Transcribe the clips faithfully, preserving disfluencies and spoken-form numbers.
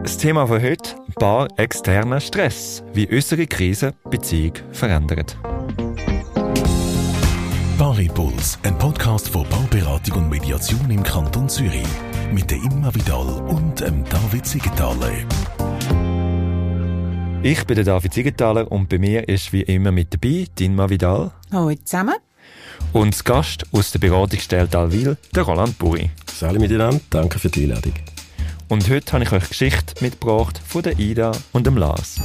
Das Thema von heute: Paar externer Stress. Wie unsere Krise Beziehung verändert. Paarimpuls, ein Podcast von Paarberatung und Mediation im Kanton Zürich. Mit der Imma Vidal und dem David Siegenthaler. Ich bin der David Siegenthaler und bei mir ist wie immer mit dabei die Imma Vidal. Hallo zusammen. Und das Gast aus der Beratungsstelle Dalwil, der Roland Buri. Salut miteinander, danke für die Einladung. Und heute habe ich euch Geschichte mitgebracht von der Ida und dem Lars.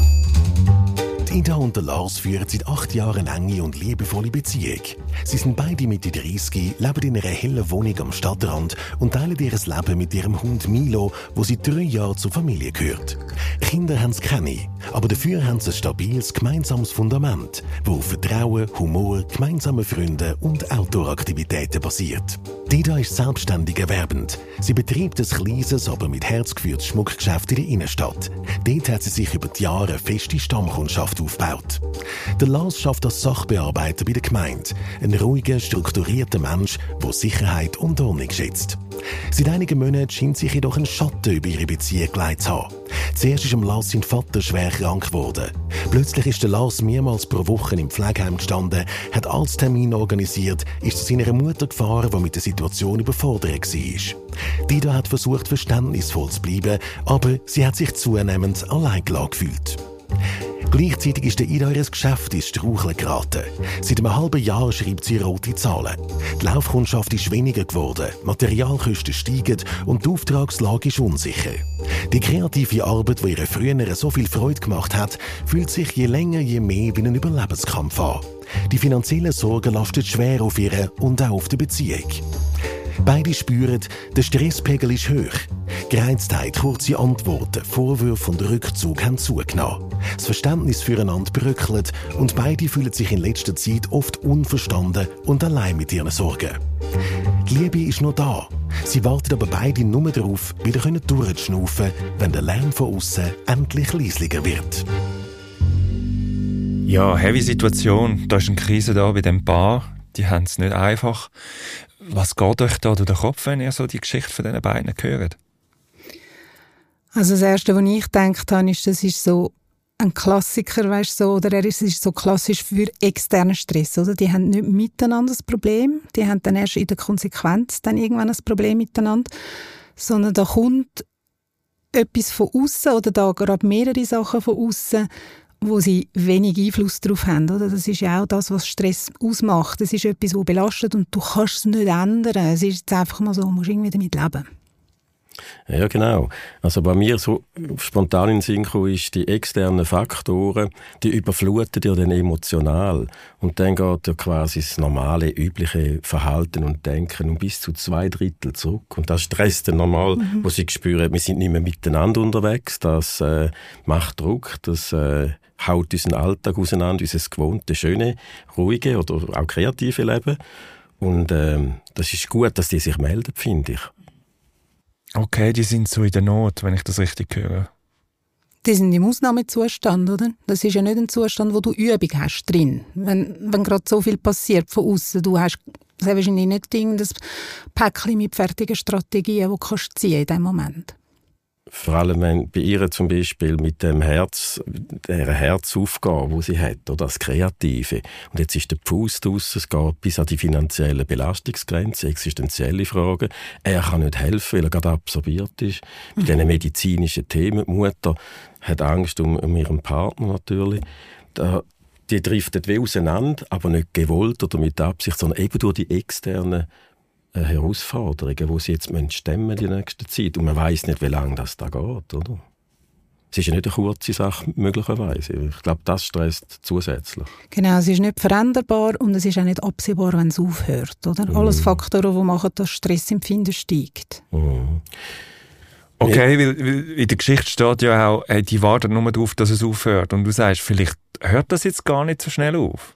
Die Ida und der Lars führen seit acht Jahren eine enge und liebevolle Beziehung. Sie sind beide Mitte dreißig, leben in einer hellen Wohnung am Stadtrand und teilen ihr Leben mit ihrem Hund Milo, wo seit drei Jahren zur Familie gehört. Kinder haben sie keine, aber dafür haben sie ein stabiles gemeinsames Fundament, das auf Vertrauen, Humor, gemeinsamen Freunden und Outdoor-Aktivitäten basiert. Die Ida ist selbstständig erwerbend. Sie betreibt ein kleines, aber mit Herz geführtes Schmuckgeschäft in der Innenstadt. Dort hat sie sich über die Jahre eine feste Stammkundschaft aufgebaut. Der Lars schafft als Sachbearbeiter bei der Gemeinde. Ein ruhiger, strukturierter Mensch, der Sicherheit und Ordnung schätzt. Seit einigen Monaten scheint sich jedoch ein Schatten über ihre Beziehung gelegt zu haben. Zuerst ist Lars sein Vater schwer krank geworden. Plötzlich ist der Lars mehrmals pro Woche im Pflegeheim gestanden, hat Arzttermine organisiert, ist zu seiner Mutter gefahren, die mit der Situation überfordert war. Dida hat versucht, verständnisvoll zu bleiben, aber sie hat sich zunehmend allein gelassen gefühlt. Gleichzeitig ist der Ida ihr Geschäft ins Straucheln geraten. Seit einem halben Jahr schreibt sie rote Zahlen. Die Laufkundschaft ist weniger geworden, Materialkosten steigen und die Auftragslage ist unsicher. Die kreative Arbeit, die ihr früher so viel Freude gemacht hat, fühlt sich je länger je mehr wie ein Überlebenskampf an. Die finanziellen Sorgen lasten schwer auf ihr und auch auf die Beziehung. Beide spüren, der Stresspegel ist hoch. Gereiztheit, kurze Antworten, Vorwürfe und Rückzug haben zugenommen. Das Verständnis füreinander bröckelt und beide fühlen sich in letzter Zeit oft unverstanden und allein mit ihren Sorgen. Die Liebe ist noch da. Sie warten aber beide nur darauf, wieder durchzuschnaufen, wenn der Lärm von außen endlich leislicher wird. Ja, heavy Situation. Da ist eine Krise da bei dem Paar. Die haben es nicht einfach. Was geht euch da durch den Kopf, wenn ihr so die Geschichte von diesen beiden hört? Also das Erste, was ich gedacht habe, ist, das ist so ein Klassiker, weißt, so, oder er ist, ist so klassisch für externen Stress. Oder? Die haben nicht miteinander das Problem, die haben dann erst in der Konsequenz dann irgendwann ein Problem miteinander, sondern da kommt etwas von außen oder da gerade mehrere Sachen von außen, wo sie wenig Einfluss darauf haben. Oder? Das ist ja auch das, was Stress ausmacht. Es ist etwas, das belastet und du kannst es nicht ändern. Es ist jetzt einfach mal so, du musst irgendwie damit leben. Ja, genau. Also bei mir so spontan in den Sinn gekommen ist, die externen Faktoren, die überfluten ja dann emotional. Und dann geht ja quasi das normale, übliche Verhalten und Denken um bis zu zwei Drittel zurück. Und das stresst dann normal, mhm. wo sie spüren, wir sind nicht mehr miteinander unterwegs. Das äh, macht Druck, das äh, haut unseren Alltag auseinander, unser gewohntes, schöne, ruhige oder auch kreative Leben. Und ähm, das ist gut, dass die sich melden, finde ich. Okay, die sind so in der Not, wenn ich das richtig höre. Die sind im Ausnahmezustand, oder? Das ist ja nicht ein Zustand, wo du Übung hast drin. Wenn, wenn gerade so viel passiert von außen, du hast sehr wahrscheinlich nicht irgendein Päckchen mit fertigen Strategien, die du ziehen in diesem Moment. Vor allem wenn bei ihr zum Beispiel mit dem Herz, der Herzaufgabe, die sie hat, oder das Kreative. Und jetzt ist der Fuß draus, es geht bis an die finanzielle Belastungsgrenze, existenzielle Fragen. Er kann nicht helfen, weil er gerade absorbiert ist. Mhm. Mit diesen medizinischen Themen. Die Mutter hat Angst um, um ihren Partner natürlich. Da, die driftet wie auseinander, aber nicht gewollt oder mit Absicht, sondern eben durch die externen Herausforderungen, die sie jetzt stemmen die nächste Zeit. Und man weiss nicht, wie lange das da geht, oder? Es ist ja nicht eine kurze Sache, möglicherweise. Ich glaube, das stresst zusätzlich. Genau, es ist nicht veränderbar und es ist auch nicht absehbar, wenn es aufhört, oder? Mhm. Alles Faktoren, die machen, dass Stressempfinden steigt. Mhm. Okay, weil, weil in der Geschichte steht ja auch, hey, die warten nur darauf, dass es aufhört. Und du sagst, vielleicht hört das jetzt gar nicht so schnell auf.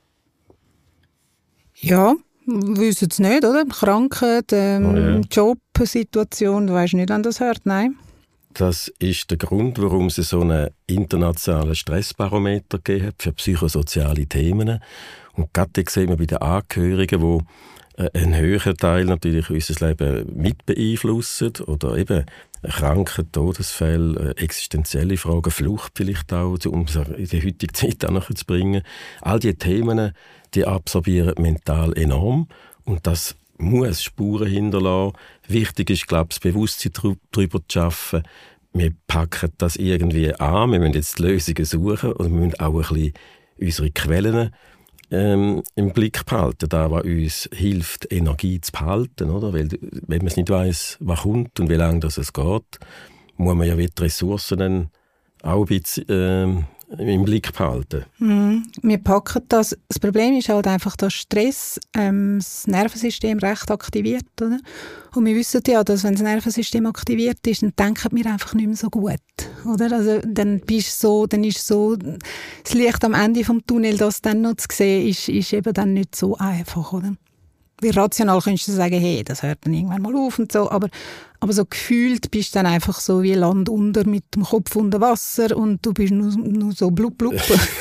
Ja, wissen es nicht, oder? Krankheit, ähm, oh ja. Jobsituation, du weißt nicht, wann das hört, nein. Das ist der Grund, warum es so einen internationalen Stressbarometer gegeben hat für psychosoziale Themen. Und gerade sehen wir bei den Angehörigen, die einen höheren Teil natürlich unser Leben mit beeinflussen oder eben Krankheit, Todesfälle, äh, existenzielle Fragen, Flucht vielleicht auch, um es in der heutigen Zeit auch zu bringen. All diese Themen, die absorbieren mental enorm und das muss Spuren hinterlassen. Wichtig ist, glaube ich, das Bewusstsein darüber zu schaffen. Wir packen das irgendwie an, wir müssen jetzt Lösungen suchen und wir müssen auch ein bisschen unsere Quellen ähm, im Blick behalten, da was uns hilft, Energie zu behalten. Oder? Weil, wenn man es nicht weiss, was kommt und wie lange das es geht, muss man ja die Ressourcen dann auch ein bisschen ähm, im Blick behalten. Mm, wir packen das. Das Problem ist halt einfach, dass Stress ähm, das Nervensystem recht aktiviert. Oder? Und wir wissen ja, dass wenn das Nervensystem aktiviert ist, dann denken wir einfach nicht mehr so gut. Oder? Also, dann, bist so, dann ist so das Licht am Ende des Tunnels, das dann noch zu sehen, ist, ist eben dann nicht so einfach. Oder? Wie rational könntest du sagen, hey, das hört dann irgendwann mal auf und so, aber, aber so gefühlt bist du dann einfach so wie Land unter mit dem Kopf unter Wasser und du bist nur, nur so blub blub.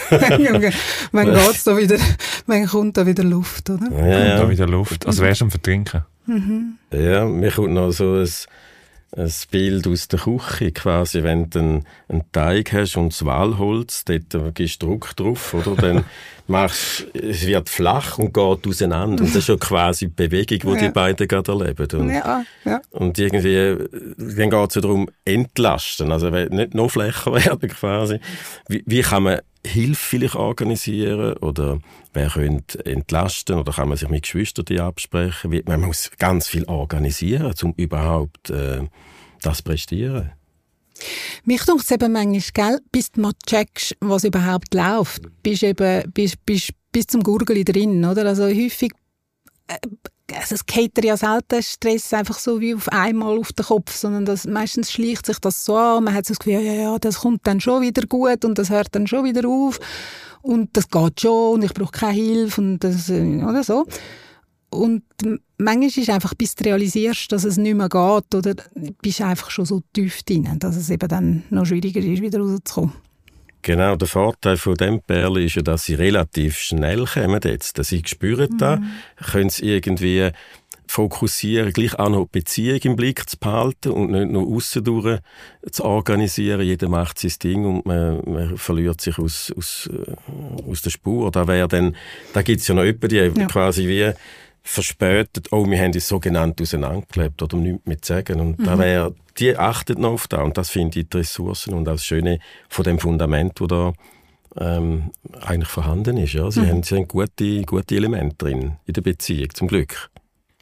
Wann geht's da wieder, wann kommt da wieder Luft, oder? Ja, ja. Kommt da wieder Luft, also wärst du am Vertrinken. Mhm. Ja, mir kommt noch so ein ein Bild aus der Küche, quasi, wenn du einen, einen Teig hast und das Walholz, dort gibst du Druck drauf, oder? Dann machst, es wird flach und geht auseinander. Und das ist ja quasi die Bewegung, die ja. die beiden gerade erleben. Und, ja, ja. und irgendwie, dann geht es ja darum, entlasten, also nicht noch flächer werden quasi. Wie, wie kann man Hilfe vielleicht organisieren oder wer könnte entlasten oder kann man sich mit Geschwistern absprechen? Man muss ganz viel organisieren, um überhaupt äh, das zu prestieren. Mich denkt es eben manchmal, gell, bis du mal checkst, was überhaupt läuft, bist eben bis, bis, bis zum Gurgeli drin, oder? Also häufig äh, also es geht ja selten Stress einfach so wie auf einmal auf den Kopf, sondern das, meistens schleicht sich das so an, man hat so das Gefühl, ja, ja, das kommt dann schon wieder gut und das hört dann schon wieder auf und das geht schon und ich brauche keine Hilfe und das, oder so. Und manchmal ist einfach, bis du realisierst, dass es nicht mehr geht, oder bist du einfach schon so tief drin, dass es eben dann noch schwieriger ist, wieder rauszukommen. Genau, der Vorteil von dem Perlen ist ja, dass sie relativ schnell kommen jetzt. Sie spüren mhm. das, können sie irgendwie fokussieren, gleich auch noch die Beziehung im Blick zu behalten und nicht nur aussen zu organisieren. Jeder macht sein Ding und man, man verliert sich aus, aus, aus der Spur. Da, wäre dann, da gibt es ja noch jemanden, die ja. quasi wie verspätet, oh, wir haben uns sogenannt auseinandergelebt oder nichts mehr zu sagen. Und mhm. da wäre, die achtet noch auf das. Und das finde ich die Ressourcen und das Schöne von dem Fundament, das da ähm, eigentlich vorhanden ist. Ja. Sie, mhm. haben, sie haben gute, gute Elemente drin in der Beziehung, zum Glück.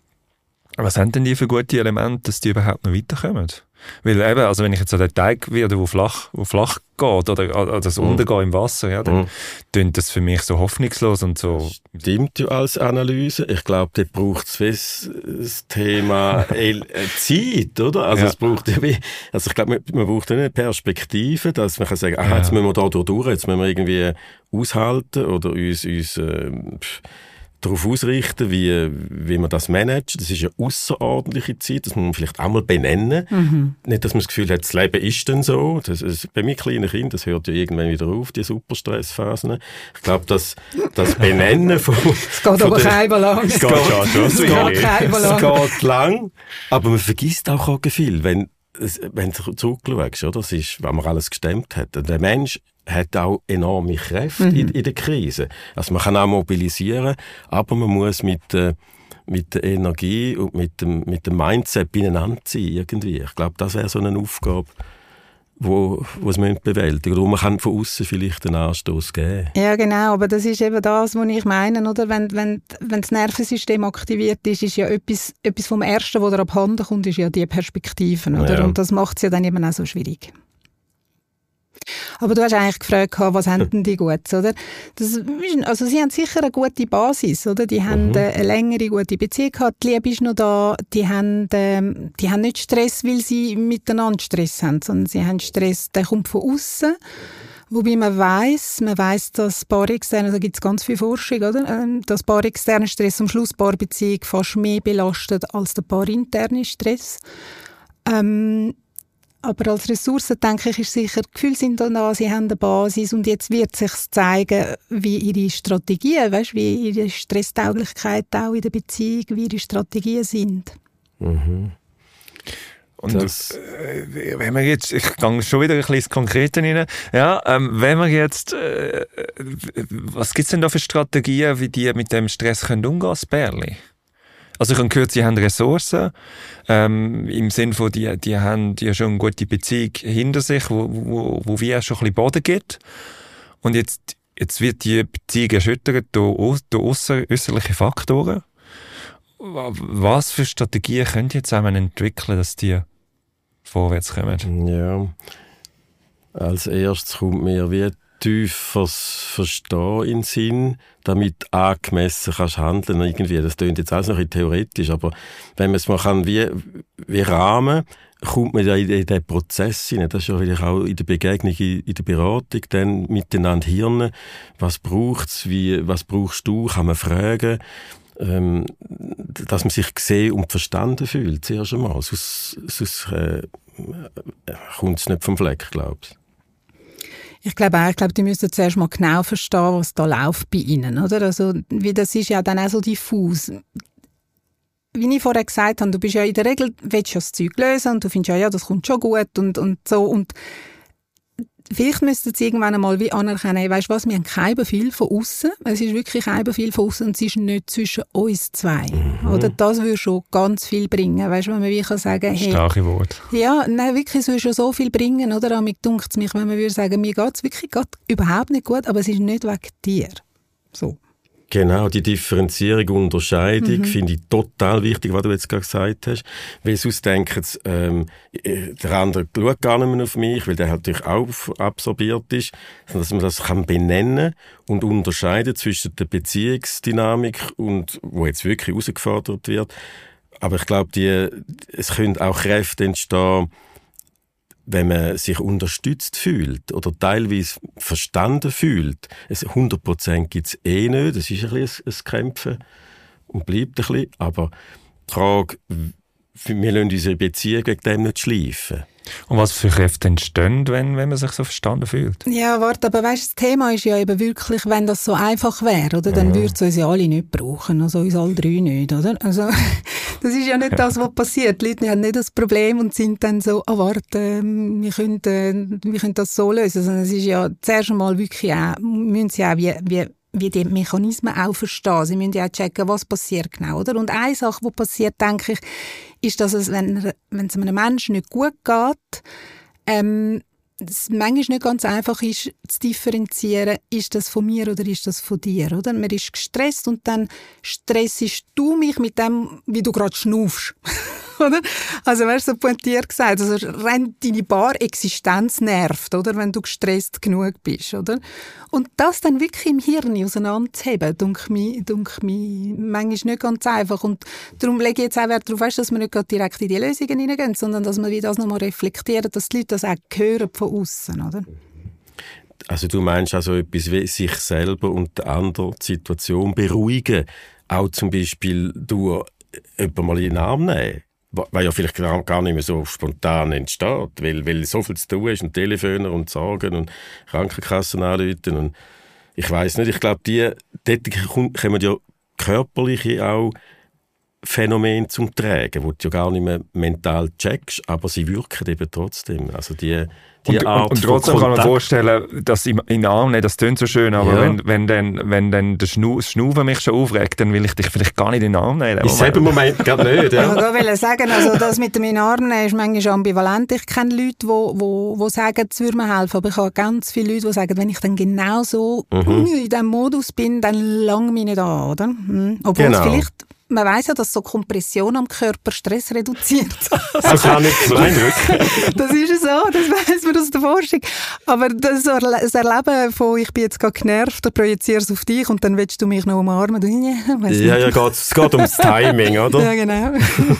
Was haben denn die für gute Elemente, dass die überhaupt noch weiterkommen? Weil eben, also wenn ich jetzt an den Teig werde, der flach, wo flach geht, oder, oder das mm. Untergehen im Wasser, ja, dann klingt mm. das für mich so hoffnungslos und so. Stimmt ja als Analyse. Ich glaube, dort braucht es das Thema Zeit, oder? Also ja. es braucht ja wie, also ich glaube, man, man braucht eine Perspektive, dass man kann sagen, aha, ja. jetzt müssen wir da durch, jetzt müssen wir irgendwie aushalten oder uns, uns äh, darauf ausrichten, wie, wie man das managt. Das ist eine außerordentliche Zeit, das muss man vielleicht auch mal benennen. Mhm. Nicht, dass man das Gefühl hat, das Leben ist dann so. Das ist, bei mir kleinen Kindern, das hört ja irgendwann wieder auf, die Superstressphasen. Ich glaube, das, das Benennen von... Es geht aber kein lang. Es geht schon, schon. Es geht kein lang. Es geht lang, aber man vergisst auch, auch viel, wenn, wenn du zurückschaust, oder? Das ist, was man alles gestemmt hat. Der Mensch hat auch enorme Kräfte mhm. in, in der Krise. Also man kann auch mobilisieren, aber man muss mit, äh, mit der Energie und mit dem, mit dem Mindset beieinander sein irgendwie. Ich glaube, das wäre so eine Aufgabe, wo, wo es bewältigen müssen. Oder man kann von außen vielleicht einen Anstoß geben. Ja, genau, aber das ist eben das, was ich meine. Oder? Wenn, wenn, wenn das Nervensystem aktiviert ist, ist ja etwas, etwas vom Ersten, was dir abhanden kommt, ist ja die Perspektiven. Oder? Ja. Und das macht es ja dann eben auch so schwierig. Aber du hast eigentlich gefragt, was haben denn die gut, oder? Das, also sie haben sicher eine gute Basis, oder? Die haben mhm. eine längere gute Beziehung gehabt, die Liebe ist noch da, die haben, ähm, die haben nicht Stress, weil sie miteinander Stress haben, sondern sie haben Stress, der kommt von außen. Wobei man weiss, man weiss, dass paarexterne, da gibt es ganz viel Forschung, oder? Dass paarexterne Stress am Schluss Paarbeziehung fast mehr belastet als der paarinterne Stress. Ähm, Aber als Ressource, denke ich, ist sicher, die Gefühle sind da, sie haben eine Basis und jetzt wird sich zeigen, wie ihre Strategien, weißt, wie ihre Stresstauglichkeit auch in der Beziehung, wie ihre Strategien sind. Mhm. Und das, äh, wenn wir jetzt, ich gehe schon wieder ein bisschen ins Konkrete rein, ja, ähm, wenn wir jetzt, äh, was gibt es denn da für Strategien, wie die mit dem Stress können umgehen, das Bärli? Also ich habe gehört, sie haben Ressourcen, ähm, im Sinne von, die, die haben ja schon eine gute Beziehung hinter sich, wo, wo, wo wie auch schon ein bisschen Boden gibt. Und jetzt, jetzt wird die Beziehung erschüttert durch, durch äußerliche Faktoren. Was für Strategien könnt ihr jetzt auch entwickeln, dass die vorwärts kommen? Ja, als erstes kommt mir wie tieferes Verstehen in den Sinn, damit angemessen kannst handeln irgendwie. Das klingt jetzt alles noch ein theoretisch, aber wenn man es mal kann, wie, wie rahmen, kommt man ja in, in den Prozess hinein. Das ist ja vielleicht auch in der Begegnung, in, in der Beratung, dann miteinander Hirnen. Was braucht's? Wie, was brauchst du? Kann man fragen? Ähm, dass man sich gesehen und verstanden fühlt, zuerst einmal. Sonst, sonst äh, kommt es nicht vom Fleck, glaube ich. Ich glaube auch, ich glaube, die müssen zuerst mal genau verstehen, was da läuft bei ihnen, oder? Also, wie das ist ja dann auch so diffus. Wie ich vorher gesagt habe, du bist ja in der Regel, willst ja das Zeug lösen und du findest ja, ja, das kommt schon gut und, und so. Und vielleicht müssten sie irgendwann einmal wie anerkennen, weißt du was, wir haben kein Befehl von außen. Es ist wirklich kein Befehl von außen und es ist nicht zwischen uns zwei. Mhm. Oder das würde schon ganz viel bringen. Weißt du, wenn man wie kann sagen, hey, starke Wort. Ja, nein, wirklich, es würde schon so viel bringen, oder? Aber mir dunkt es mich, wenn man würde sagen, mir geht es wirklich grad überhaupt nicht gut, aber es ist nicht wegen dir. So. Genau, die Differenzierung, Unterscheidung mhm. finde ich total wichtig, was du jetzt gerade gesagt hast. Weil sonst denken sie, ähm, der andere schaut gar nicht mehr auf mich, weil der natürlich auch absorbiert ist. Dass man das kann benennen und unterscheiden zwischen der Beziehungsdynamik und wo jetzt wirklich herausgefordert wird. Aber ich glaube, die, es können auch Kräfte entstehen, wenn man sich unterstützt fühlt oder teilweise verstanden fühlt. hundert Prozent gibt es eh nicht, das ist ein bisschen ein Kämpfen und bleibt ein bisschen. Aber die Frage, wir lassen unsere Beziehung wegen dem nicht schleifen. Und was für Kräfte entstehen, wenn, wenn man sich so verstanden fühlt? Ja, warte, aber weißt, das Thema ist ja eben wirklich, wenn das so einfach wäre, oder, dann ja. würde es uns ja alle nicht brauchen, also uns alle drei nicht, oder? Also, das ist ja nicht das, was passiert. Die Leute haben nicht das Problem und sind dann so, ah, warte, wir können, äh, wir können das so lösen. Sondern es ist ja zuerst einmal wirklich auch, müssen sie auch wie, wie, wie die Mechanismen auch verstehen. Sie müssen ja auch checken, was passiert genau, oder? Und eine Sache, die passiert, denke ich, ist, dass es, wenn, wenn es einem Menschen nicht gut geht, ähm, es manchmal nicht ganz einfach ist, zu differenzieren, ist das von mir oder ist das von dir, oder? Man ist gestresst und dann stressest du mich mit dem, wie du gerade schnaufst, oder? Also, weißt du, so pointiert gesagt, also rein deine bare Existenz nervt, oder? Wenn du gestresst genug bist, oder? Und das dann wirklich im Hirn auseinanderzuheben, denke ich, denke ich, manchmal nicht ganz einfach. Und darum lege ich jetzt auch Wert darauf, weißt, dass wir nicht gerade direkt in die Lösungen hineingehen, sondern dass wir das nochmal reflektieren, dass die Leute das auch hören von außen, oder? Also du meinst also etwas wie sich selber und die andere Situation beruhigen, auch zum Beispiel durch jemanden mal in den Arm nehmen, weil ja vielleicht gar nicht mehr so spontan entsteht, weil, weil so viel zu tun ist und Telefoner und Sorgen und Krankenkassen anrufen und ich weiss nicht, ich glaube, die, dort kommen ja körperliche auch Phänomene zum Tragen, wo du ja gar nicht mehr mental checkst, aber sie wirken eben trotzdem. Also die, die und, Art und, und trotzdem kann man vorstellen, dass in den Arm nehmen, das klingt so schön, aber ja. wenn, wenn dann, wenn dann der Schnu- Schnaufen mich schon aufregt, dann will ich dich vielleicht gar nicht in den Arm nehmen. In selben Moment gerade nicht. Ja. Ich wollte sagen, also das mit dem in den Arm nehmen ist manchmal ambivalent. Ich kenne Leute, die wo, wo, wo sagen, es würde mir helfen, aber ich habe ganz viele Leute, die sagen, wenn ich dann genau so mhm. in diesem Modus bin, dann lange mich nicht an, oder? Mhm. Obwohl genau. es vielleicht man weiss ja, dass so Kompression am Körper Stress reduziert. Das kann nicht so eindrücken. Das ist so, das weiss man aus der Forschung. Aber das, das Erleben von, ich bin jetzt gerade genervt, dann projiziere es auf dich und dann willst du mich noch umarmen. Ja, ja, ja geht, es geht ums Timing, oder? Ja, genau.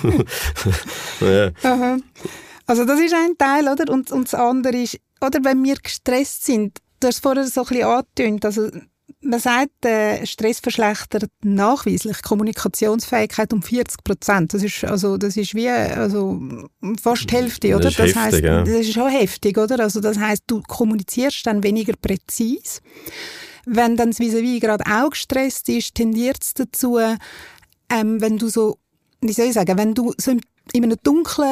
ja. Also das ist ein Teil, oder? Und, und das andere ist, oder wenn wir gestresst sind, du hast es vorher so ein bisschen angetönt, also man sagt, äh, Stress verschlechtert nachweislich die Kommunikationsfähigkeit um vierzig Prozent. Das ist, also, das ist wie also, fast die Hälfte, oder? Das ist, das heftig, heisst, ja. das ist schon heftig, oder? Also, das heisst, du kommunizierst dann weniger präzise. Wenn dann das Vis-à-vis gerade auch gestresst ist, tendiert es dazu, ähm, wenn du so, wie soll ich sagen, wenn du so in einem dunklen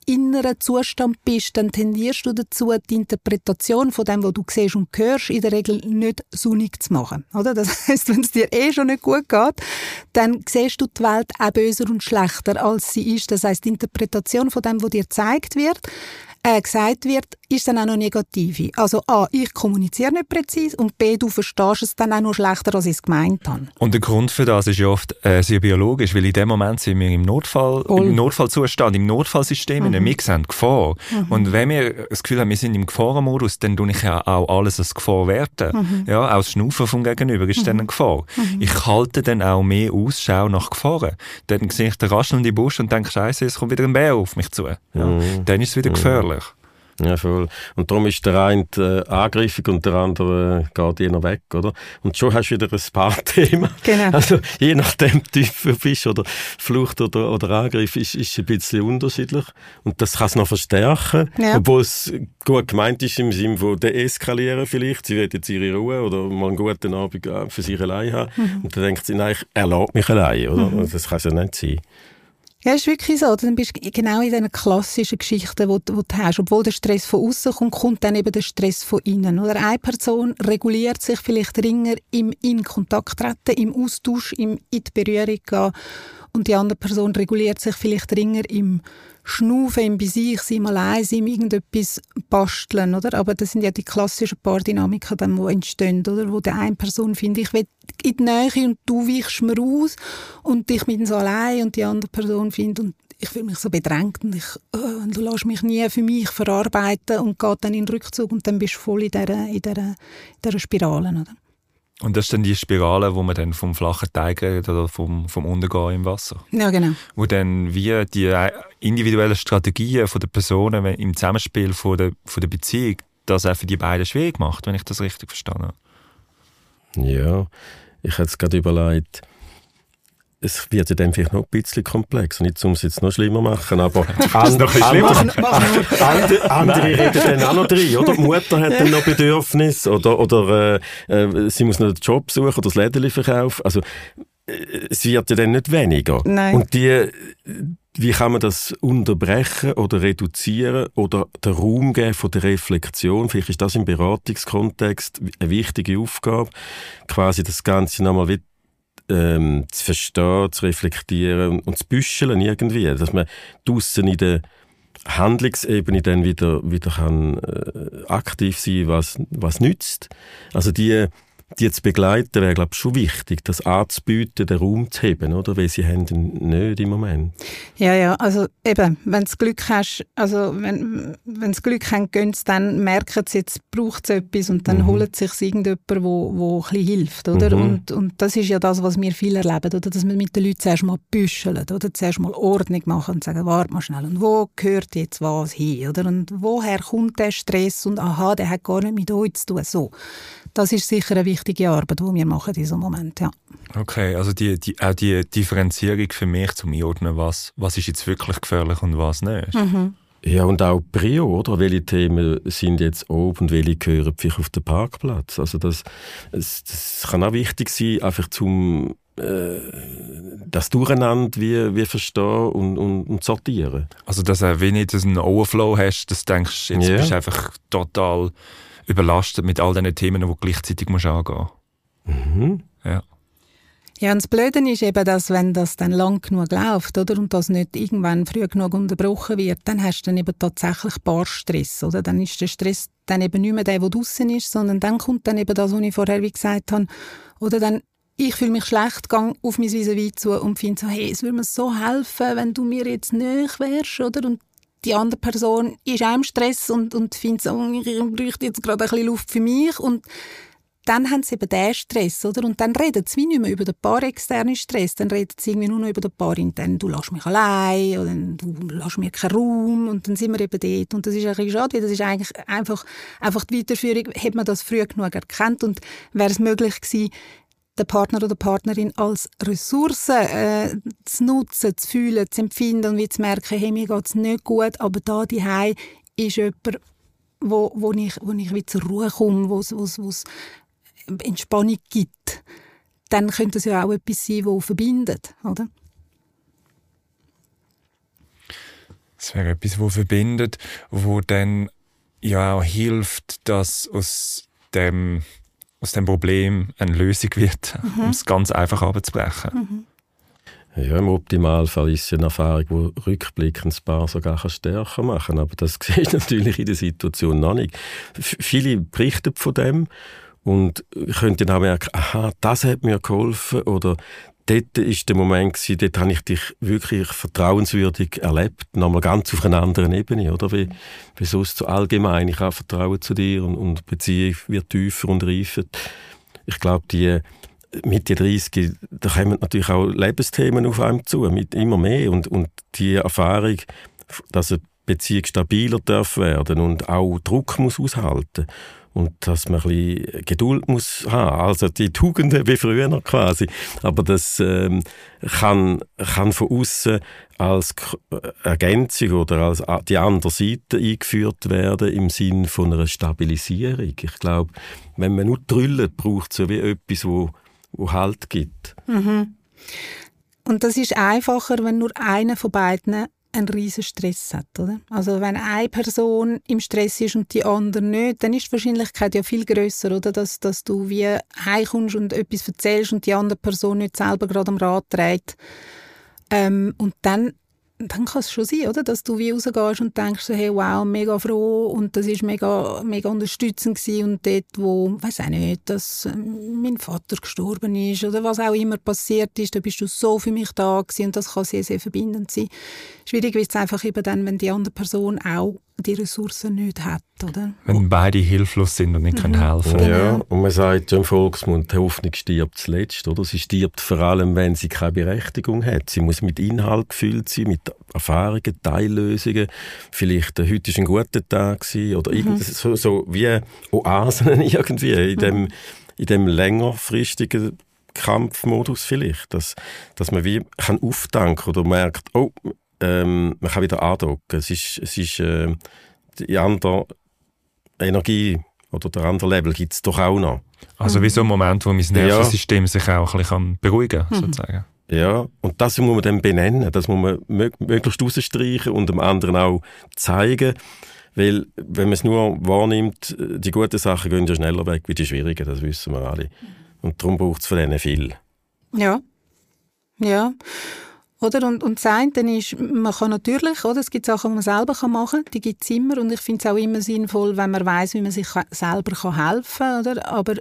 inneren Zustand bist, dann tendierst du dazu, die Interpretation von dem, was du siehst und hörst, in der Regel nicht sonnig zu machen. Oder? Das heisst, wenn es dir eh schon nicht gut geht, dann siehst du die Welt auch böser und schlechter, als sie ist. Das heisst, die Interpretation von dem, was dir gezeigt wird, äh, gesagt wird, ist dann auch noch negative. Also A, ich kommuniziere nicht präzise und B, du verstehst es dann auch noch schlechter, als ich es gemeint habe. Und der Grund für das ist ja oft äh, sehr biologisch, weil in dem Moment sind wir im Notfall, oh. im Notfallzustand, im Notfallsystem, mhm. wir sehen Gefahr. Mhm. Und wenn wir das Gefühl haben, wir sind im Gefahrenmodus, dann tue ich ja auch alles als Gefahr werten. Mhm. Ja, auch das Schnaufen vom Gegenüber ist mhm. dann eine Gefahr. Mhm. Ich halte dann auch mehr Ausschau nach Gefahren. Dann sehe ich den raschelnden Busch und denke, Scheiße, es kommt wieder ein Bär auf mich zu. Ja. Mhm. Dann ist es wieder mhm. gefährlich. Ja, voll. Und darum ist der eine äh, angriffig und der andere äh, geht jener weg, oder? Und schon hast du wieder ein Paarthema. Genau. Also je nachdem Typ du bist oder Flucht oder, oder Angriff ist, ist ein bisschen unterschiedlich. Und das kann es noch verstärken, ja. Obwohl es gut gemeint ist im Sinne von deeskalieren vielleicht. Sie will jetzt ihre Ruhe oder mal einen guten Abend für sich allein haben. Mhm. Und dann denkt sie, nein, ich erlaube mich allein, oder? Mhm. Das kann es ja nicht sein. Ja, ist wirklich so. Dann bist du genau in diesen klassischen Geschichten, die du hast. Obwohl der Stress von außen kommt, kommt dann eben der Stress von innen. Oder eine Person reguliert sich vielleicht ringer im in Kontakt treten, im Austausch, im in die Berührung gehen. Und die andere Person reguliert sich vielleicht ringer im Schnaufen, im bei sich sein, mal allein sein, irgendetwas basteln, oder? Aber das sind ja die klassischen Paardynamiken, die entstehen, oder? Wo der eine Person findet, ich will in die Nähe und du weichst mir aus und ich bin so allein und die andere Person findet, und ich fühle mich so bedrängt und ich, oh, du lässt mich nie für mich verarbeiten und geht dann in den Rückzug und dann bist du voll in dieser, in dieser, in dieser Spirale, oder? Und das ist dann die Spirale, wo man dann vom flachen Teig redet oder vom, vom Untergehen im Wasser. Ja, genau. Wo dann wie die individuellen Strategien von der Personen im Zusammenspiel von der, von der Beziehung das auch für die beiden schwierig macht, wenn ich das richtig verstanden habe. Ja, ich hätte es gerade überlegt, es wird ja dann vielleicht noch ein bisschen komplex, nicht um es jetzt noch schlimmer machen, aber and, noch schlimmer. And, and, andere, andere reden dann auch noch drin, oder? Die Mutter hat dann noch Bedürfnisse oder, oder äh, äh, sie muss noch einen Job suchen oder das Lädeli verkaufen. Also äh, es wird ja dann nicht weniger. Nein. Und die, wie kann man das unterbrechen oder reduzieren oder den Raum geben von der Reflexion? Vielleicht ist das im Beratungskontext eine wichtige Aufgabe, quasi das Ganze nochmal wieder Ähm, zu verstehen, zu reflektieren und, und zu büscheln irgendwie, dass man draussen in der Handlungsebene dann wieder, wieder kann, äh, aktiv sein, was, was nützt. Also die, die zu begleiten, wäre, glaube ich, schon wichtig, das anzubieten, den Raum zu heben, oder? Weil sie haben ihn nicht im Moment. Ja, ja, also eben, wenn du Glück hast, also wenn, wenn sie Glück haben, gehen sie, dann merken sie, jetzt braucht es etwas und dann mhm. holen sie sich irgendjemand, wo, wo ein bisschen hilft, oder? Mhm. Und, und das ist ja das, was wir viel erleben, oder? Dass wir mit den Leuten zuerst mal büscheln, oder? Zuerst mal Ordnung machen und sagen, warte mal schnell, und wo gehört jetzt was hin, oder? Und woher kommt der Stress und aha, der hat gar nicht mit euch zu tun, so. Das ist sicher eine wichtige Arbeit, die wir machen in diesem Moment, ja. Okay, also die, die, auch die Differenzierung für mich zum Einordnen, was, was ist jetzt wirklich gefährlich und was nicht. Mhm. Ja, und auch Prio, oder? Welche Themen sind jetzt oben und welche gehören vielleicht auf den Parkplatz? Also das, das, das kann auch wichtig sein, einfach zum äh, das Durcheinander wie, wie verstehen und, und, und sortieren. Also dass du wie nicht einen Overflow hast, dass du denkst, jetzt yeah. bist du einfach total überlastet mit all diesen Themen, die du gleichzeitig musst angehen musst. Mhm. Ja. Ja, und das Blöde ist eben, dass wenn das dann lang genug läuft, oder, und das nicht irgendwann früh genug unterbrochen wird, dann hast du dann eben tatsächlich Paarstress, oder? Dann ist der Stress dann eben nicht mehr der, der draussen ist, sondern dann kommt dann eben das, was ich vorher wie gesagt habe, oder dann ich fühle mich schlecht, gehe auf mein Vis-à-vis zu und finde so, hey, es würde mir so helfen, wenn du mir jetzt nahe wärst, oder? Und die andere Person ist auch im Stress und, und findet so, ich bräuchte jetzt gerade ein bisschen Luft für mich. Und dann haben sie eben diesen Stress, oder? Und dann reden sie wie nicht mehr über den paarexternen Stress, dann reden sie irgendwie nur noch über den paarinternen. Du lässt mich allein, oder du lässt mir keinen Raum, und dann sind wir eben dort. Und das ist ein bisschen schade, weil das ist eigentlich einfach, einfach die Weiterführung, hätte man das früh genug erkannt und wäre es möglich gewesen, den Partner oder die Partnerin als Ressource äh, zu nutzen, zu fühlen, zu empfinden und wie zu merken, hey, mir geht es nicht gut, aber da daheim ist jemand, wo, wo, ich, wo ich wieder zur Ruhe komme, wo es Entspannung gibt. Dann könnte es ja auch etwas sein, das verbindet, oder? Es wäre etwas, das verbindet, wo dann ja auch hilft, dass aus dem, aus dem Problem eine Lösung wird, mhm. um es ganz einfach abzubrechen. Mhm. Ja, im Optimalfall ist es eine Erfahrung, die rückblickend das Paar sogar stärker machen kann. Aber das siehst du natürlich in der Situation noch nicht. F- viele berichten von dem und können dann auch merken, aha, das hat mir geholfen. Oder dort war der Moment, gewesen, dort habe ich dich wirklich vertrauenswürdig erlebt. Nochmal ganz auf einer anderen Ebene. Oder? Wie, wie sonst so allgemein. Ich habe Vertrauen zu dir und, und die Beziehung wird tiefer und reifer. Ich glaube, die Mitte dreißig, da kommen natürlich auch Lebensthemen auf einem zu, mit immer mehr. Und, und die Erfahrung, dass eine Beziehung stabiler darf werden und auch Druck muss aushalten und dass man ein bisschen Geduld muss haben, also die Tugenden wie früher noch quasi. Aber das ähm, kann, kann von außen als Ergänzung oder als die andere Seite eingeführt werden im Sinne von einer Stabilisierung. Ich glaube, wenn man nur drüllt, braucht es so wie etwas, wo wo Halt gibt. Mhm. Und das ist einfacher, wenn nur einer von beiden einen riesen Stress hat, oder? Also wenn eine Person im Stress ist und die andere nicht, dann ist die Wahrscheinlichkeit ja viel grösser, oder? Dass, dass du wie heimkommst und etwas erzählst und die andere Person nicht selber gerade am Rad dreht. Ähm, und dann dann kann es schon sein, oder? Dass du wie rausgehst und denkst so, hey, wow, mega froh und das war mega, mega unterstützend gewesen. Und dort, wo, weiss auch nicht, dass ähm, mein Vater gestorben ist oder was auch immer passiert ist, da bist du so für mich da gewesen und das kann sehr, sehr verbindend sein. Schwierig wird es einfach eben dann, wenn die andere Person auch die Ressourcen nicht hat, oder? Wenn beide hilflos sind und nicht mhm. helfen können. Ja, und man sagt ja im Volksmund, die Hoffnung stirbt zuletzt, oder? Sie stirbt vor allem, wenn sie keine Berechtigung hat. Sie muss mit Inhalt gefüllt sein, mit Erfahrungen, Teillösungen. Vielleicht, äh, heute war ein guter Tag gewesen, oder mhm. so, so wie Oasen irgendwie in dem, mhm. in dem längerfristigen Kampfmodus vielleicht. Dass, dass man wie kann auftanken oder merkt, oh, Ähm, man kann wieder andocken. Es ist, es ist äh, die andere Energie oder der andere Level gibt es doch auch noch. Also wie so ein Moment, wo mein Nervensystem ja. sich auch ein bisschen beruhigen kann, mhm. sozusagen. Ja, und das muss man dann benennen. Das muss man mö- möglichst rausstreichen und dem anderen auch zeigen. Weil, wenn man es nur wahrnimmt, die guten Sachen gehen ja schneller weg wie die schwierigen, das wissen wir alle. Und darum braucht es von denen viel. Ja, ja. Oder? Und, und das eine ist, man kann natürlich, oder? Es gibt Sachen, die man selber machen kann, die gibt es immer. Und ich finde es auch immer sinnvoll, wenn man weiss, wie man sich selber helfen kann. Oder? Aber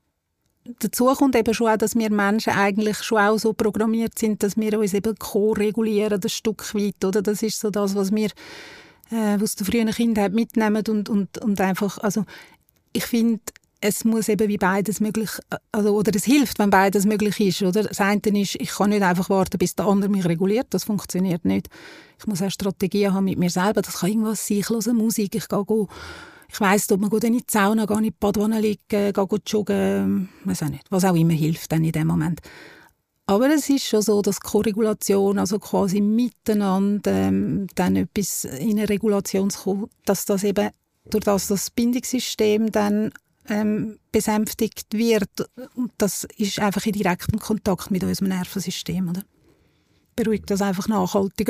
dazu kommt eben schon auch, dass wir Menschen eigentlich schon auch so programmiert sind, dass wir uns eben ko-regulieren, ein Stück weit. Oder? Das ist so das, was wir äh, aus der frühen Kindheit mitnehmen. Und, und, und einfach, also ich finde, es muss eben wie beides möglich, also, oder es hilft, wenn beides möglich ist. Oder? Das eine ist, ich kann nicht einfach warten, bis der andere mich reguliert. Das funktioniert nicht. Ich muss auch Strategien haben mit mir selber. Das kann irgendwas sein. Ich höre Musik, ich gehe go, ich weiss, ob man in die Sauna, gehe in die Badwanne liegen, gehe joggen, weiss auch nicht. Was auch immer hilft dann in dem Moment. Aber es ist schon so, dass Korregulation, also quasi miteinander ähm, dann etwas in eine Regulation zu kommen, dass das eben durch das, das Bindungssystem dann Ähm, besänftigt wird. Und das ist einfach in direktem Kontakt mit unserem Nervensystem. Oder? Beruhigt das einfach nachhaltiger.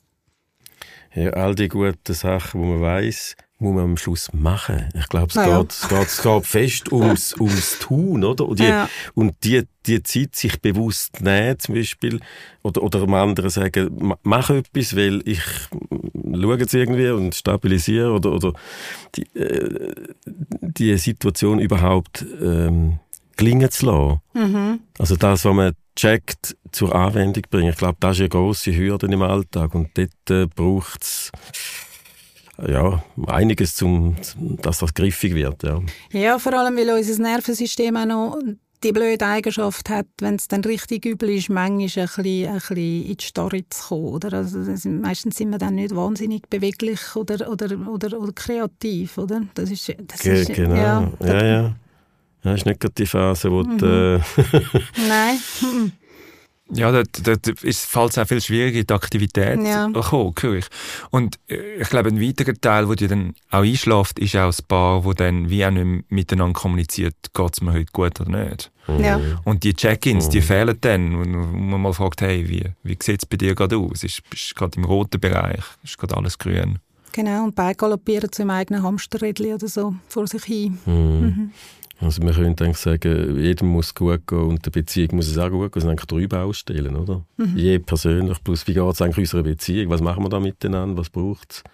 Ja, all die guten Sachen, die man weiss, muss man am Schluss machen. Ich glaube, es, ja. geht, es, geht, es geht fest ums, ums Tun, oder? Und die, ja. und die, die Zeit sich bewusst nehmen, zum Beispiel, oder, oder dem anderen sagen, mach etwas, weil ich schaue jetzt irgendwie und stabilisiere, oder, oder die, äh, die Situation überhaupt ähm, gelingen zu lassen. Mhm. Also das, was man checkt, zur Anwendung bringen. Ich glaube, das ist eine grosse Hürde im Alltag und dort äh, braucht es ja, einiges, zum, dass das griffig wird. Ja. ja, vor allem, weil unser Nervensystem auch noch die blöde Eigenschaft hat, wenn es dann richtig übel ist, manchmal ein bisschen, ein bisschen in die Starre zu kommen. Oder? Also, meistens sind wir dann nicht wahnsinnig beweglich oder, oder, oder, oder kreativ. Oder? Das ist, das Ge- ist, genau, ja, ja. ja. Das ist nicht gerade die Phase, wo mhm. die, äh Nein. Ja, dort, dort ist, fällt es auch viel schwieriger, in die Aktivität ja. zu kommen, höre ich. Und ich glaube, ein weiterer Teil, wo die dann auch einschläft, ist auch das Paar, wo dann wie auch nicht mehr miteinander kommuniziert, geht es mir heute gut oder nicht. Ja. Und die Check-ins, die fehlen dann, wo man mal fragt, hey, wie, wie sieht es bei dir gerade aus? Ist, bist du gerade im roten Bereich? Ist gerade alles grün? Genau, und beide galoppieren zu ihrem eigenen Hamsterrädchen oder so vor sich hin. Mhm. Mhm. Also man könnte eigentlich sagen, jedem muss gut gehen und der Beziehung muss es auch gut gehen. Es sind eigentlich drei Baustellen, oder? Mhm. Je persönlich, plus wie geht es eigentlich unserer Beziehung? Was machen wir da miteinander? Was braucht es?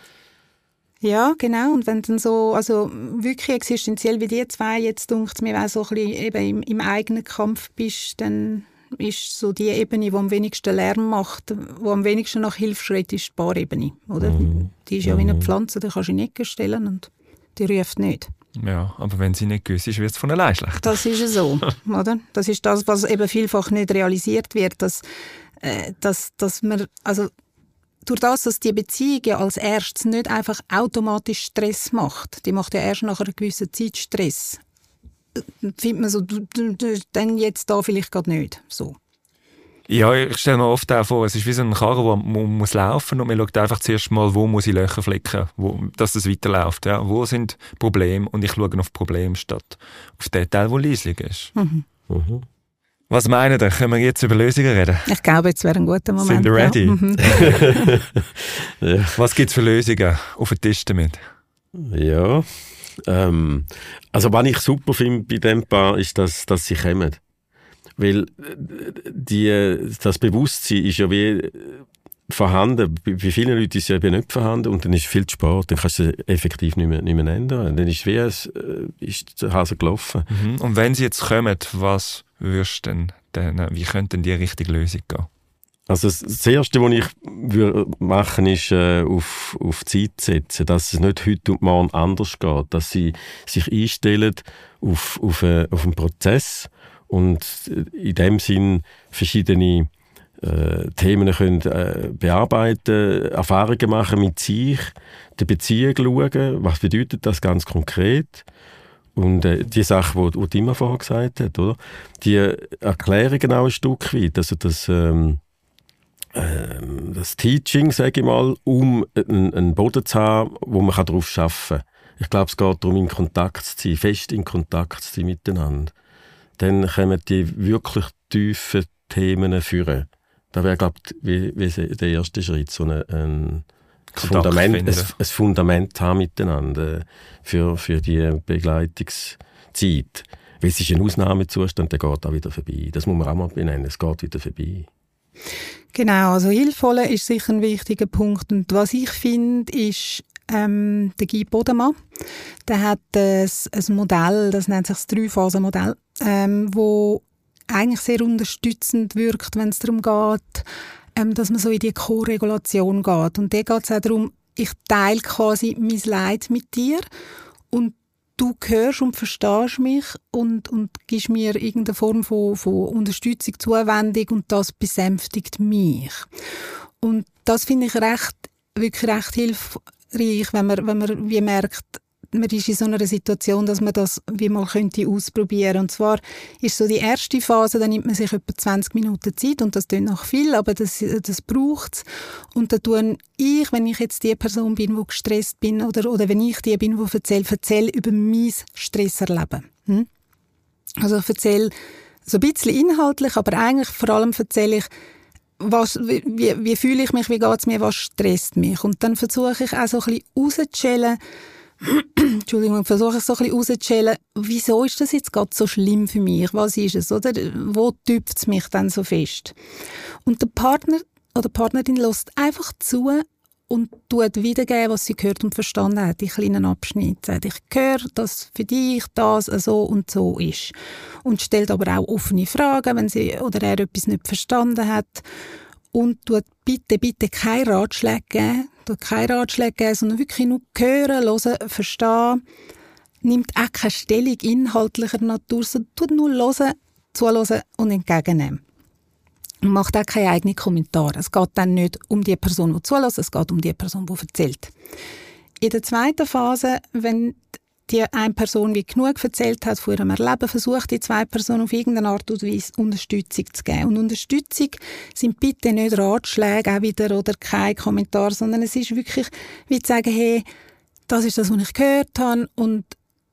Ja, genau. Und wenn dann so, also wirklich existenziell wie die zwei jetzt denkt mir auch so ein bisschen eben im, im eigenen Kampf bist, dann ist so die Ebene, die am wenigsten Lärm macht, die am wenigsten nach Hilfe schreit, ist die Paarebene, oder? Mhm. Die ist ja mhm. wie eine Pflanze, die kannst du in die Ecke stellen und die ruft nicht. Ja, aber wenn sie nicht gewiss ist, wird es von allein schlecht. Das ist so, oder? Das ist das, was eben vielfach nicht realisiert wird, dass, äh, dass, dass man, also durch das, dass die Beziehung ja als erstes nicht einfach automatisch Stress macht, die macht ja erst nach einer gewissen Zeit Stress, dann findet man so, dann jetzt da vielleicht gerade nicht, so. Ja, ich stelle mir oft auch vor, es ist wie so ein Karren, wo man muss laufen und man schaut einfach zuerst mal, wo muss ich Löcher flicken, wo, dass das weiterläuft. Ja. Wo sind Probleme und ich schaue auf Probleme statt auf den Teil, der leislich ist. Mhm. Mhm. Was meinen Sie? Können wir jetzt über Lösungen reden? Ich glaube, jetzt wäre ein guter Moment. Sind wir ready? Ja. Mhm. Ja. Was gibt es für Lösungen auf den Tisch damit? Ja, ähm, also was ich super finde bei dem Paar, ist, dass, dass sie kommen. Weil die, das Bewusstsein ist ja wie vorhanden. Bei vielen Leuten ist es ja eben nicht vorhanden und dann ist es viel zu spät. Dann kannst du es effektiv nicht mehr, nicht mehr ändern. Dann ist wie es ist der Hase gelaufen. Mhm. Und wenn sie jetzt kommen, was würdest du denn, wie könnte denn die richtige Lösung gehen? Also das Erste, was ich würde machen, ist äh, auf, auf Zeit setzen, dass es nicht heute und morgen anders geht, dass sie sich einstellen auf, auf, äh, auf einen Prozess und in dem Sinn verschiedene äh, Themen können äh, bearbeiten, Erfahrungen machen mit sich, der Beziehung schauen, was bedeutet das ganz konkret. Und äh, die Sache, die, die du immer vorher gesagt hast, oder? Die erklären genau ein Stück weit, also das, ähm, ähm, das Teaching, sage ich mal, um einen, einen Boden zu haben, wo man darauf arbeiten kann. Ich glaube, es geht darum, in Kontakt zu sein, fest in Kontakt zu sein miteinander. Dann kommen die wirklich tiefen Themen führen. Das wäre, glaube ich, wie, wie der erste Schritt, so ein, ein, Fundament, ein, ein Fundament haben miteinander für, für die Begleitungszeit. Weil es ist ein Ausnahmezustand, der geht auch wieder vorbei. Das muss man auch mal benennen, es geht wieder vorbei. Genau, also hilfvoll ist sicher ein wichtiger Punkt. Und was ich finde, ist ähm, der Guy Bodemann. Der hat ein, ein Modell, das nennt sich das Drei-Phasen-Modell, ähm, wo eigentlich sehr unterstützend wirkt, wenn es darum geht, ähm, dass man so in die Co-Regulation geht. Und da geht es auch darum, ich teile quasi mein Leid mit dir und du hörst und verstehst mich und, und gibst mir irgendeine Form von, von Unterstützung, Zuwendung und das besänftigt mich. Und das finde ich recht, wirklich recht hilfreich, wenn man, wenn man wie merkt, man ist in so einer Situation, dass man das wie mal könnte ausprobieren. Und zwar ist so die erste Phase, da nimmt man sich etwa zwanzig Minuten Zeit und das klingt noch viel, aber das, das braucht es. Und da tue ich, wenn ich jetzt die Person bin, die gestresst bin oder, oder wenn ich die bin, die erzähle, erzähle über mein Stresserleben. Hm? Also ich erzähle so ein bisschen inhaltlich, aber eigentlich vor allem erzähle ich, was, wie, wie, wie fühle ich mich, wie geht es mir, was stresst mich. Und dann versuche ich auch so ein bisschen rauszuschälen, Entschuldigung, versuche ich so ein bisschen rauszuschälen, wieso ist das jetzt gerade so schlimm für mich? Was ist es, oder? Wo tüpft es mich dann so fest? Und der Partner oder die Partnerin lässt einfach zu und tut wiedergeben, was sie gehört und verstanden hat, in kleinen Abschnitten. Sagt, ich höre, dass für dich das so und so ist. Und stellt aber auch offene Fragen, wenn sie oder er etwas nicht verstanden hat. Und tut bitte, bitte keine Ratschläge geben, tut keine Ratschläge geben, sondern wirklich nur hören, hören, verstehen. Nimmt auch keine Stellung inhaltlicher Natur, sondern tut nur hören, zuhören und entgegennehmen. Und macht auch keine eigenen Kommentare. Es geht dann nicht um die Person, die zuhört, es geht um die Person, die erzählt. In der zweiten Phase, wenn die eine Person wie genug erzählt hat von ihrem Erleben, versucht die zwei Personen auf irgendeine Art und Weise Unterstützung zu geben. Und Unterstützung sind bitte nicht Ratschläge auch wieder oder kein Kommentar, sondern es ist wirklich wie zu sagen, hey, das ist das, was ich gehört habe und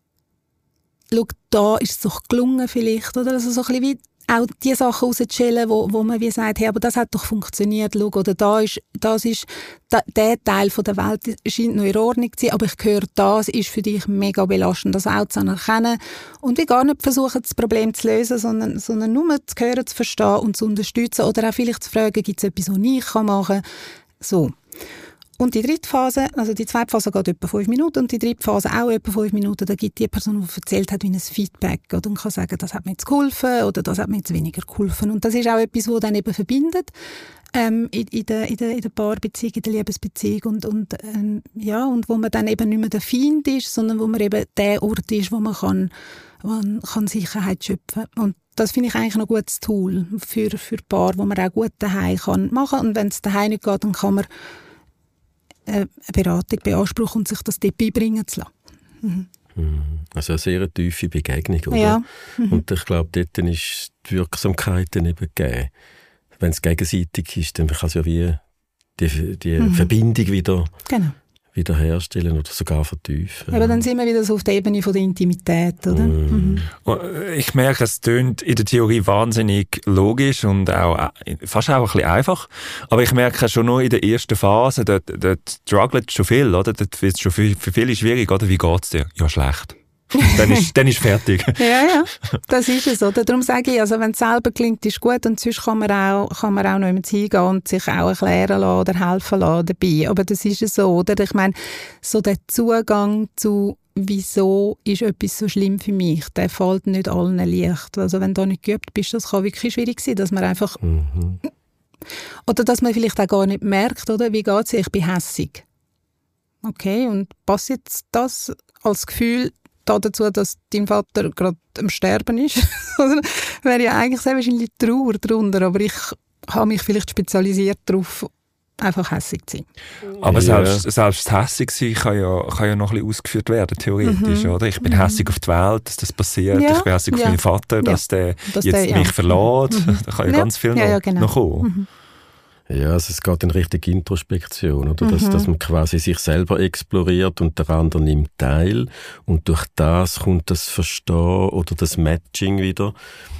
schau, da ist es doch gelungen vielleicht, oder? Also so ein bisschen wie auch die Sachen rauszuschälen, wo, wo man wie sagt, hey, aber das hat doch funktioniert, schau, oder da ist, das ist, da, der Teil von der Welt scheint noch in Ordnung zu sein, aber ich höre, das ist für dich mega belastend, das auch zu anerkennen und wie gar nicht versuchen, das Problem zu lösen, sondern, sondern nur zu hören, zu verstehen und zu unterstützen oder auch vielleicht zu fragen, gibt es etwas, was ich machen kann, so. Und die dritte Phase, also die zweite Phase geht etwa fünf Minuten und die dritte Phase auch etwa fünf Minuten. Da gibt die Person, die erzählt hat, wie ein Feedback oder und kann sagen, das hat mir jetzt geholfen oder das hat mir jetzt weniger geholfen. Und das ist auch etwas, was dann eben verbindet ähm, in, in, der, in, der, in der Paarbeziehung, in der Liebesbeziehung und, und, ähm, ja, und wo man dann eben nicht mehr der Feind ist, sondern wo man eben der Ort ist, wo man kann, man kann Sicherheit schöpfen kann. Und das finde ich eigentlich ein gutes Tool für, für Paare, wo man auch gut daheim kann machen. Und wenn es daheim nicht geht, dann kann man eine Beratung beanspruchen und sich das dort beibringen zu lassen. Mhm. Also eine sehr tiefe Begegnung, oder? Ja. Mhm. Und ich glaube, dort ist die Wirksamkeit dann eben gegeben. Wenn es gegenseitig ist, dann kann es ja wie die, die mhm. Verbindung wieder, genau. wieder herstellen oder sogar vertiefen. Aber dann sind wir wieder so auf der Ebene von der Intimität, oder? Mm. Mhm. Ich merke, es tönt in der Theorie wahnsinnig logisch und auch fast auch ein bisschen einfach. Aber ich merke schon nur in der ersten Phase, dort, dort struggelt schon viel, oder? Dort wird es schon für, für viele schwierig, oder? Wie geht's dir? Ja, schlecht. dann ist dann ist fertig. Ja, ja, das ist es, oder? Darum sage ich, also wenn es selber klingt, ist gut und sonst kann man auch, kann man auch noch jemand hingehen und sich auch erklären lassen oder helfen lassen dabei. Aber das ist es so, oder? Ich meine, so der Zugang zu wieso ist etwas so schlimm für mich, der fällt nicht allen leicht. Also wenn du nicht geübt bist, das kann wirklich schwierig sein, dass man einfach mhm. oder dass man vielleicht auch gar nicht merkt, oder? Wie geht es? Ich bin hässig. Okay, und passt jetzt das als Gefühl dazu, dass dein Vater gerade am Sterben ist? Oder wäre ja eigentlich sehr wahrscheinlich Trauer darunter, aber ich habe mich vielleicht spezialisiert darauf, einfach hässig zu sein. Aber ja. selbst, selbst das hässig sein kann ja, kann ja noch ein bisschen ausgeführt werden, theoretisch, mhm. oder? Ich bin mhm. hässig auf die Welt, dass das passiert. Ja. Ich bin hässig ja. auf meinen Vater, dass ja. der dass jetzt der, ja. mich verlässt. Mhm. Da kann ja, ja ganz viel ja, noch, ja, genau. noch kommen. Mhm. Ja, also es geht in Richtung Introspektion, oder? Dass, mhm. dass man quasi sich selber exploriert und der andere nimmt teil und durch das kommt das Verstehen oder das Matching wieder.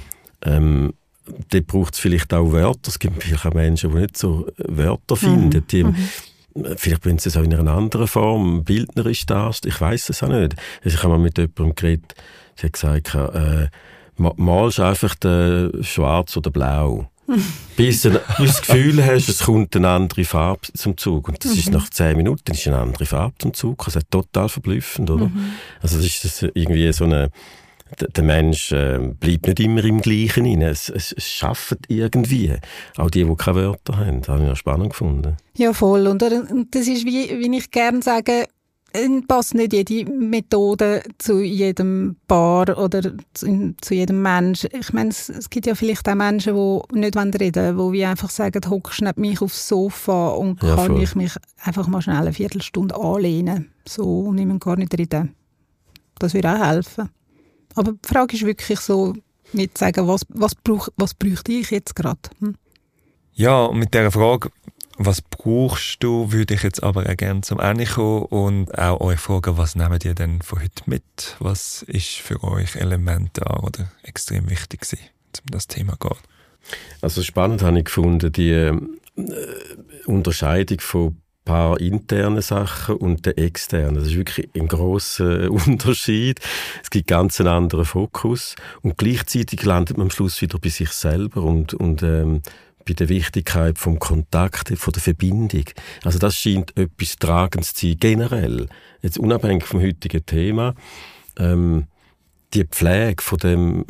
Ähm, dort braucht es vielleicht auch Wörter. Es gibt vielleicht auch Menschen, die nicht so Wörter finden. Mhm. Die, mhm. Vielleicht wollen sie es auch in einer anderen Form, bildnerisch darstellen. Ich weiss es auch nicht. Also ich habe mal mit jemandem geredet, sie hat gesagt, äh, malst einfach den schwarz oder blau. Bis du das Gefühl hast, es kommt eine andere Farbe zum Zug. Und das mhm. ist nach zehn Minuten ist eine andere Farbe zum Zug. Das ist total verblüffend, oder? Mhm. Also das ist das irgendwie so eine, der Mensch äh, bleibt nicht immer im Gleichen rein. Es, es, es schafft irgendwie. Auch die, die keine Wörter haben. Das habe ich ja spannend gefunden. Ja, voll. Und das ist, wie, wie ich gerne sage, passt nicht jede Methode zu jedem Paar oder zu, zu jedem Mensch. Ich meine, es, es gibt ja vielleicht auch Menschen, die nicht reden wollen, die wie einfach sagen, hockst nicht mich aufs Sofa und ja, kann voll. ich mich einfach mal schnell eine Viertelstunde anlehnen. So, und ich muss gar nicht reden. Das würde auch helfen. Aber die Frage ist wirklich so, nicht zu sagen, was, was, brauch, was bräuchte ich jetzt gerade? Hm? Ja, und mit dieser Frage, was brauchst du, würde ich jetzt aber auch gerne zum Ende kommen und auch euch fragen, was nehmt ihr denn von heute mit? Was ist für euch elementar oder extrem wichtig gewesen, um das Thema zu gehen? Also spannend habe ich gefunden, die äh, Unterscheidung von paar interne Sachen und der externe. Das ist wirklich ein grosser Unterschied. Es gibt ganz einen anderen Fokus und gleichzeitig landet man am Schluss wieder bei sich selber und, und ähm, bei der Wichtigkeit vom Kontakt, von der Verbindung. Also das scheint etwas Tragendes zu sein, generell. Jetzt unabhängig vom heutigen Thema. Ähm, die Pflege von dem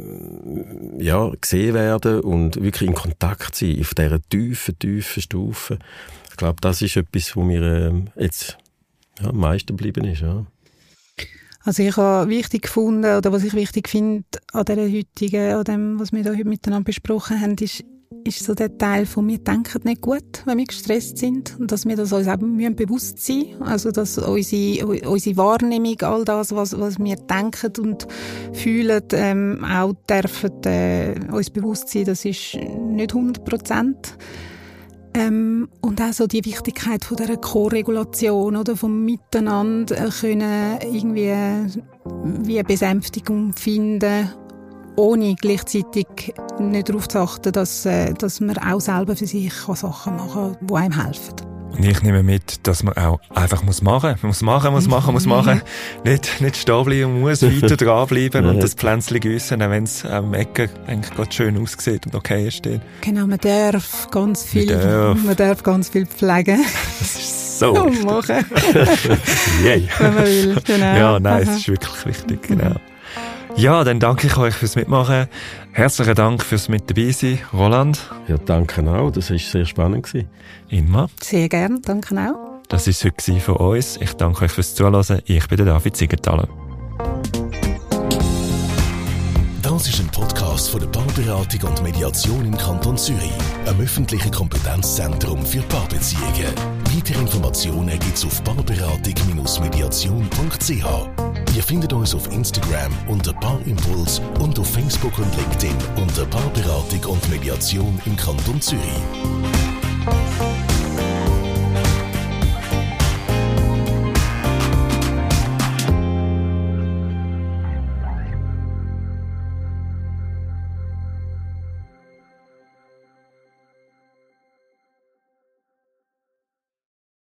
ähm, ja, gesehen werden und wirklich in Kontakt sein, auf dieser tiefen, tiefen Stufe. Ich glaube, das ist etwas, was mir ähm, jetzt ja, am meisten geblieben ist. Ja. Also ich habe wichtig gefunden, oder was ich wichtig finde an dieser heutigen, an dem, was wir da heute miteinander besprochen haben, ist, ist so der Teil von wir denken nicht gut, wenn wir gestresst sind und dass wir das uns eben müssen bewusst sein müssen. Also dass unsere, unsere Wahrnehmung, all das, was, was wir denken und fühlen, ähm, auch dürfen äh, uns bewusst sein, das ist nicht hundert Prozent. Ähm, und auch so die Wichtigkeit von dieser Co-Regulation oder vom Miteinander können irgendwie wie eine Besänftigung finden, ohne gleichzeitig nicht darauf zu achten, dass, äh, dass man auch selber für sich Sachen machen kann, die einem helfen. Und ich nehme mit, dass man auch einfach muss machen muss. Man muss machen, muss machen, muss machen. Nicht, nicht stehen bleiben, man muss weiter dranbleiben und das Pflänzchen gießen, auch wenn es am Ecken eigentlich gerade schön aussieht und okay steht. Genau, man darf ganz viel, man darf, man darf ganz viel pflegen. Das ist so und machen. Yay. Wenn man will, genau. Ja, nein, es ist wirklich wichtig, genau. Ja, dann danke ich euch fürs Mitmachen. Herzlichen Dank fürs mit dabei sein, Roland. Ja, danke auch. Das war sehr spannend. Inma. Sehr gerne, danke auch. Das war es heute von uns. Ich danke euch fürs Zuhören. Ich bin der David Siegenthaler. Das ist ein Podcast von der Paarberatung und Mediation im Kanton Zürich, einem öffentlichen Kompetenzzentrum für Paarbeziehungen. Weitere Informationen gibt es auf paarberatung Bindestrich mediation punkt c h. Ihr findet uns auf Instagram unter Paarimpuls und auf Facebook und LinkedIn unter Paarberatung und Mediation im Kanton Zürich.